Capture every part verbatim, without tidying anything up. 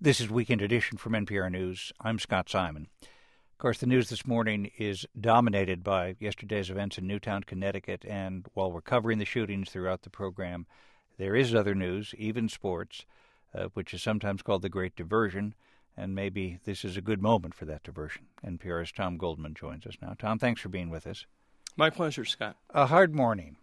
This is Weekend Edition from N P R News. I'm Scott Simon. Of course, the news this morning is dominated by yesterday's events in Newtown, Connecticut, and while we're covering the shootings throughout the program, there is other news, even sports, uh, which is sometimes called the Great Diversion, and maybe this is a good moment for that diversion. N P R's Tom Goldman joins us now. Tom, thanks for being with us. My pleasure, Scott. A hard morning.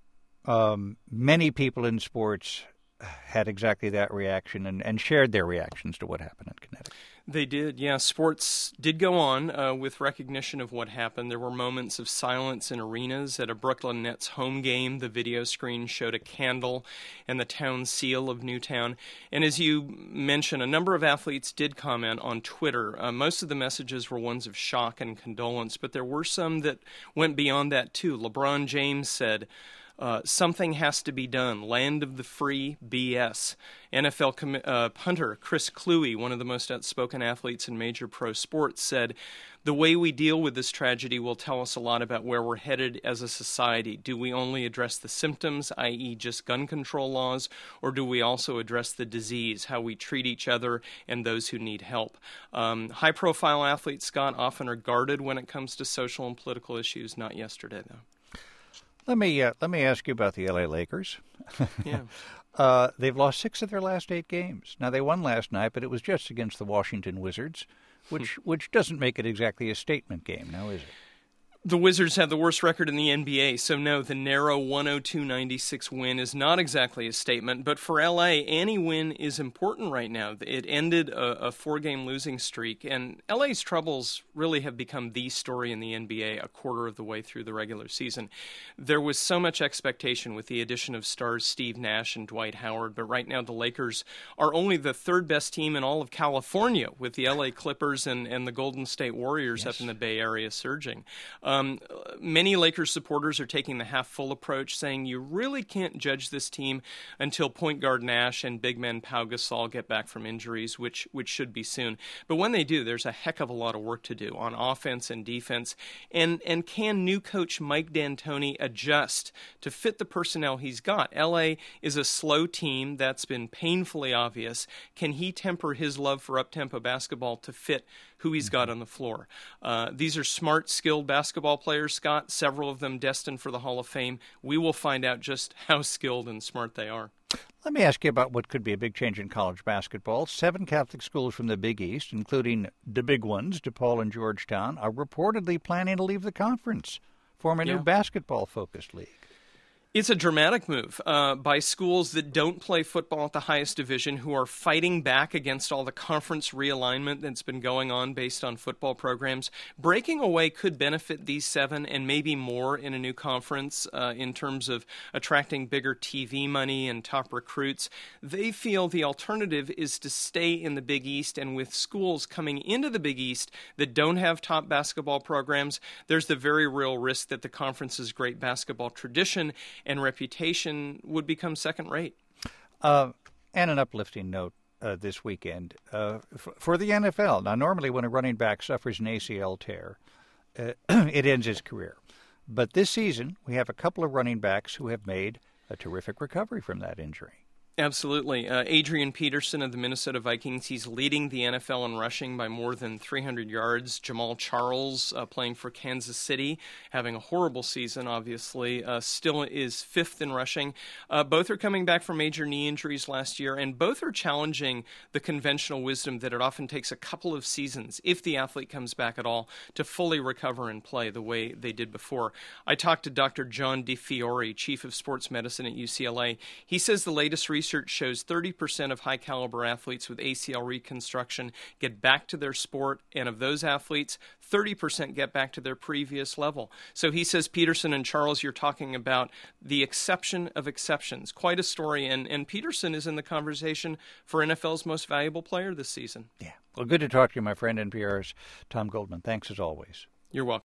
Um, many people in sports had exactly that reaction and, and shared their reactions to what happened in Connecticut. They did, yeah. Sports did go on uh, with recognition of what happened. There were moments of silence in arenas. At a Brooklyn Nets home game, the video screen showed a candle and the town seal of Newtown. And as you mentioned, a number of athletes did comment on Twitter. Uh, most of the messages were ones of shock and condolence, but there were some that went beyond that too. LeBron James said, Uh, something has to be done. Land of the free, B S. N F L com- uh, punter Chris Kluwe, one of the most outspoken athletes in major pro sports, said, the way we deal with this tragedy will tell us a lot about where we're headed as a society. Do we only address the symptoms, that is just gun control laws, or do we also address the disease, how we treat each other and those who need help? Um, high-profile athletes, Scott, often are guarded when it comes to social and political issues. Not yesterday, though. Let me uh, let me ask you about the L A Lakers. Yeah. uh, they've lost six of their last eight games. Now, they won last night, but it was just against the Washington Wizards, which which doesn't make it exactly a statement game, now is it? The Wizards have the worst record in the N B A, so no, the narrow one oh two ninety-six win is not exactly a statement. But for L A, any win is important right now. It ended a, a four-game losing streak, and L A's troubles really have become the story in the N B A a quarter of the way through the regular season. There was so much expectation with the addition of stars Steve Nash and Dwight Howard, but right now the Lakers are only the third-best team in all of California, with the L A Clippers and, and the Golden State Warriors yes. up in the Bay Area surging. Um, many Lakers supporters are taking the half-full approach, saying you really can't judge this team until point guard Nash and big men Pau Gasol get back from injuries, which which should be soon. But when they do, there's a heck of a lot of work to do on offense and defense. And and can new coach Mike D'Antoni adjust to fit the personnel he's got? L A is a slow team. That's been painfully obvious. Can he temper his love for up-tempo basketball to fit who he's got on the floor? Uh, these are smart, skilled basketball players, Scott, several of them destined for the Hall of Fame. We will find out just how skilled and smart they are. Let me ask you about what could be a big change in college basketball. Seven Catholic schools from the Big East, including the big ones, DePaul and Georgetown, are reportedly planning to leave the conference, form a yeah. new basketball-focused league. It's a dramatic move uh, by schools that don't play football at the highest division, who are fighting back against all the conference realignment that's been going on based on football programs. Breaking away could benefit these seven and maybe more in a new conference uh, in terms of attracting bigger T V money and top recruits. They feel the alternative is to stay in the Big East, and with schools coming into the Big East that don't have top basketball programs, there's the very real risk that the conference's great basketball tradition and reputation would become second-rate. Uh, and an uplifting note uh, this weekend uh, f- for the N F L. Now, normally when a running back suffers an A C L tear, uh, it ends his career. But this season, we have a couple of running backs who have made a terrific recovery from that injury. Absolutely. Uh, Adrian Peterson of the Minnesota Vikings, he's leading the N F L in rushing by more than three hundred yards. Jamal Charles, uh, playing for Kansas City, having a horrible season, obviously, uh, still is fifth in rushing. Uh, both are coming back from major knee injuries last year, and both are challenging the conventional wisdom that it often takes a couple of seasons, if the athlete comes back at all, to fully recover and play the way they did before. I talked to Doctor John DeFiore, chief of sports medicine at U C L A. He says the latest research Research shows thirty percent of high-caliber athletes with A C L reconstruction get back to their sport, and of those athletes, thirty percent get back to their previous level. So he says, Peterson and Charles, you're talking about the exception of exceptions. Quite a story, and, and Peterson is in the conversation for N F L's most valuable player this season. Yeah. Well, good to talk to you, my friend. N P R's Tom Goldman. Thanks as always. You're welcome.